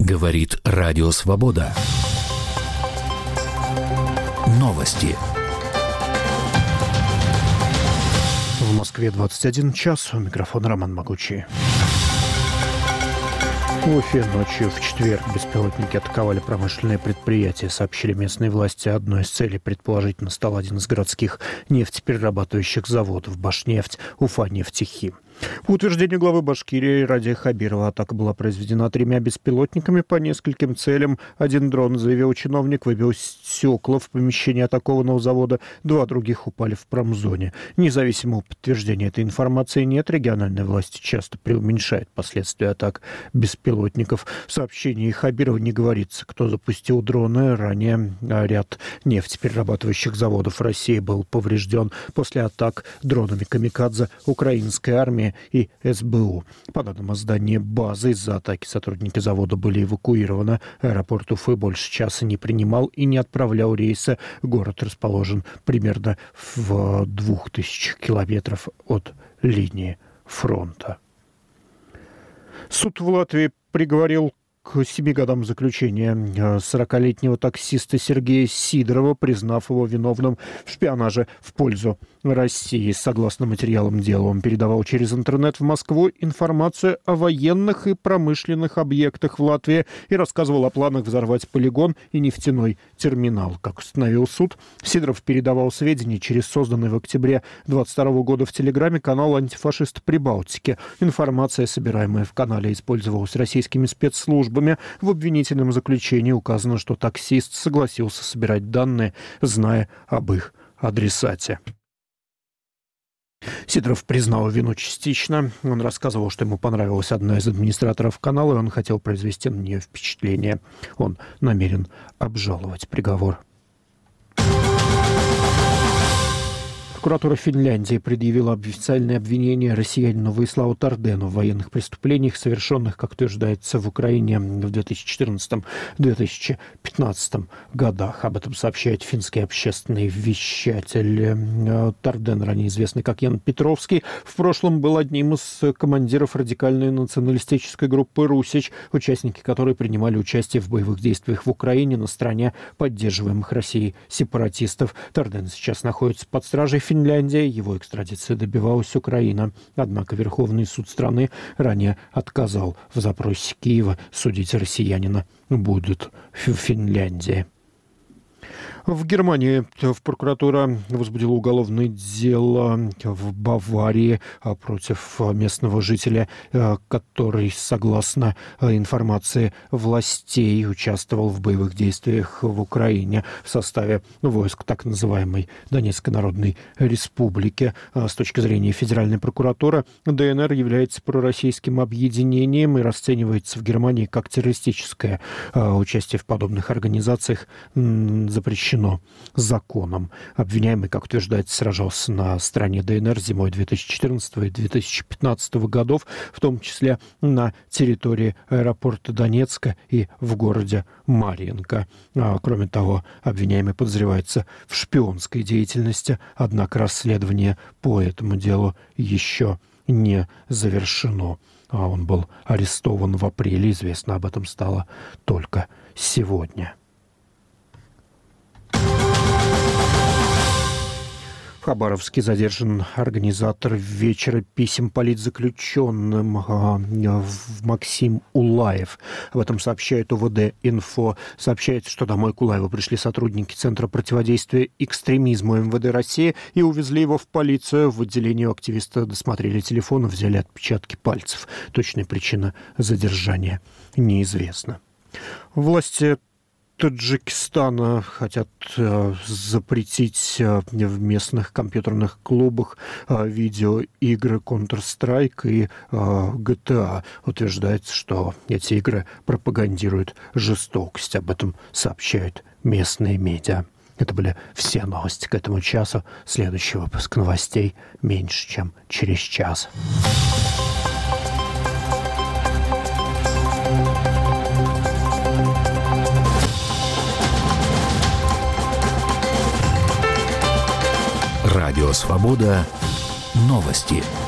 Говорит Радио Свобода. Новости. В Москве 21 час. У микрофона Роман Могучий. В Уфе ночью в четверг беспилотники атаковали промышленные предприятия, сообщили местные власти. Одной из целей предположительно стал один из городских нефтеперерабатывающих заводов «Башнефть», Уфанефтехим. По утверждению главы Башкирии Радия Хабирова, атака была произведена 3 беспилотниками по нескольким целям. Один дрон, заявил чиновник, выбил стекла в помещении атакованного завода. 2 других упали в промзоне. Независимого подтверждения этой информации нет. Региональные власти часто преуменьшают последствия атак беспилотников. В сообщении Хабирова не говорится, кто запустил дроны. Ранее ряд нефтеперерабатывающих заводов России был поврежден после атак дронами «Камикадзе» украинской армии и СБУ. По данным издания «База», из-за атаки сотрудники завода были эвакуированы. Аэропорт Уфы больше часа не принимал и не отправлял рейсы. Город расположен примерно в 2000 километров от линии фронта. Суд в Латвии приговорил к 7 годам заключения 40-летнего таксиста Сергея Сидорова, признав его виновным в шпионаже в пользу России. Согласно материалам дела, он передавал через интернет в Москву информацию о военных и промышленных объектах в Латвии и рассказывал о планах взорвать полигон и нефтяной терминал. Как установил суд, Сидоров передавал сведения через созданный в октябре 2022 года в Телеграме канал «Антифашист Прибалтики». Информация, собираемая в канале, использовалась российскими спецслужбами. В обвинительном заключении указано, что таксист согласился собирать данные, зная об их адресате. Сидоров признал вину частично. Он рассказывал, что ему понравилась одна из администраторов канала, и он хотел произвести на нее впечатление. Он намерен обжаловать приговор. Прокуратура Финляндии предъявила официальное обвинение россиянину Владиславу Тардену в военных преступлениях, совершенных, как утверждается, в Украине в 2014-2015 годах. Об этом сообщает финский общественный вещатель. Тарден, ранее известный как Ян Петровский, в прошлом был одним из командиров радикальной националистической группы «Русич», участники которой принимали участие в боевых действиях в Украине на стороне поддерживаемых Россией сепаратистов. Тарден сейчас находится под стражей Финляндии. Его экстрадиции добивалась Украина. Однако Верховный суд страны ранее отказал в запросе Киева. Судить россиянина будет в Финляндии. В Германии прокуратура возбудила уголовное дело в Баварии против местного жителя, который, согласно информации властей, участвовал в боевых действиях в Украине в составе войск так называемой Донецкой Народной Республики. С точки зрения Федеральной прокуратуры, ДНР является пророссийским объединением и расценивается в Германии как террористическое. Участие в подобных организациях запрещено законом. Обвиняемый, как утверждается, сражался на стороне ДНР зимой 2014 и 2015 годов, в том числе на территории аэропорта Донецка и в городе Марьинка. Кроме того, обвиняемый подозревается в шпионской деятельности, однако расследование по этому делу еще не завершено. Он был арестован в апреле, известно об этом стало только сегодня. В Хабаровске задержан организатор вечера писем политзаключенным Максим Улаев. Об этом сообщает УВД-Инфо. Сообщается, что домой к Улаеву пришли сотрудники Центра противодействия экстремизму МВД России и увезли его в полицию. В отделении у активиста досмотрели телефон и взяли отпечатки пальцев. Точная причина задержания неизвестна. Власти Таджикистана хотят запретить в местных компьютерных клубах видеоигры Counter-Strike и GTA. Утверждается, что эти игры пропагандируют жестокость. Об этом сообщают местные медиа. Это были все новости к этому часу. Следующий выпуск новостей меньше, чем через час. Радио Свобода. Новости.